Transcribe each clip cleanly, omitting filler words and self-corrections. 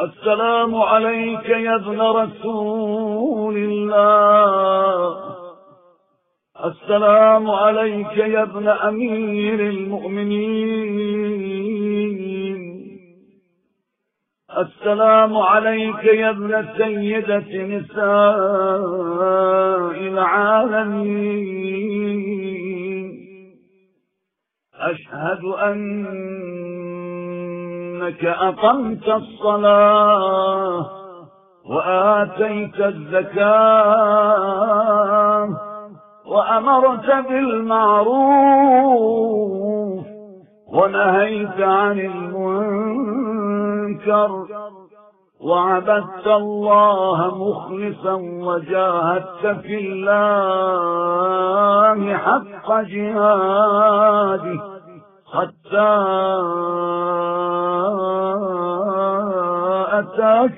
السلام عليك يا ابن رسول الله، السلام عليك يا ابن أمير المؤمنين، السلام عليك يا ابن سيدة نساء العالمين. أشهد أنك أقمت الصلاة وآتيت الزكاة وأمرت بالمعروف ونهيت عن المنكر وعبدت الله مخلصا وجاهدت في الله حق جهاده حتى أتاك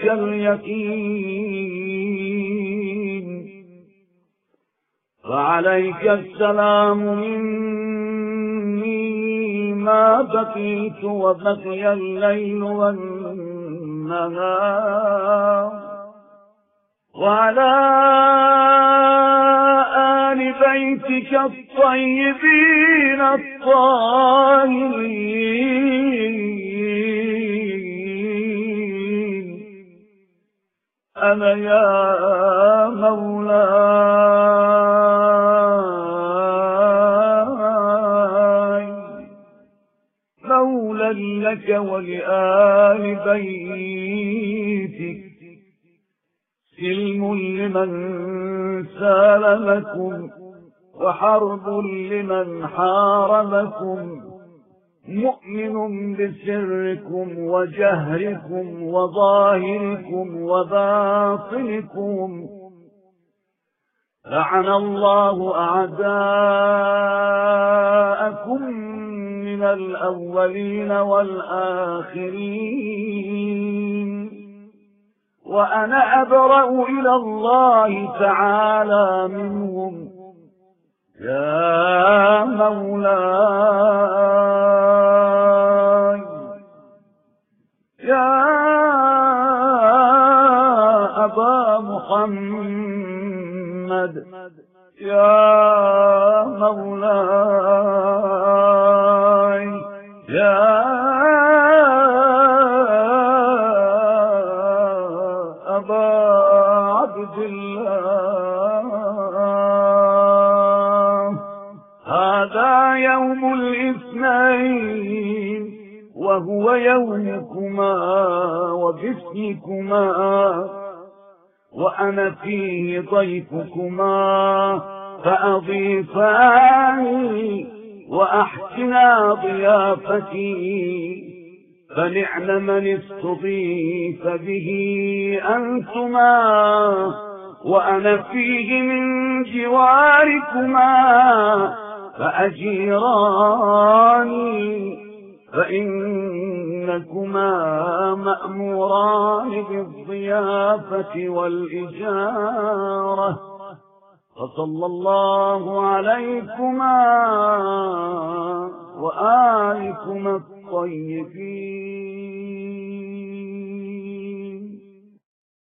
اليقين. فعليك السلام مني ما بقيت وبقي الليل والنهار، وعلى آل بيتك الطيبين الطاهرين. أنا يا مولاي مولى لك ولآل بيتك، سلم لمن سالمكم وحرب لمن حاربكم، مؤمن بسركم وجهركم وظاهركم وباطنكم. لعن الله أعداءكم من الأولين والآخرين، وأنا أبرأ إلى الله تعالى منهم. يا مولاي يا أبا محمد، يا مولاي يا أبا عبد الله. هذا يوم الاثنين وهو يومكما وباسمكما، وأنا فيه ضيفكما، فأضيفاني وأحسنا ضيافتي. فنعم من استضيف به أنتما، وأنا فيه من جواركما، فأجيراني، فإنكما مأموران بالضيافة والإجارة. فصلى الله عليكما وآلكما الطيبين.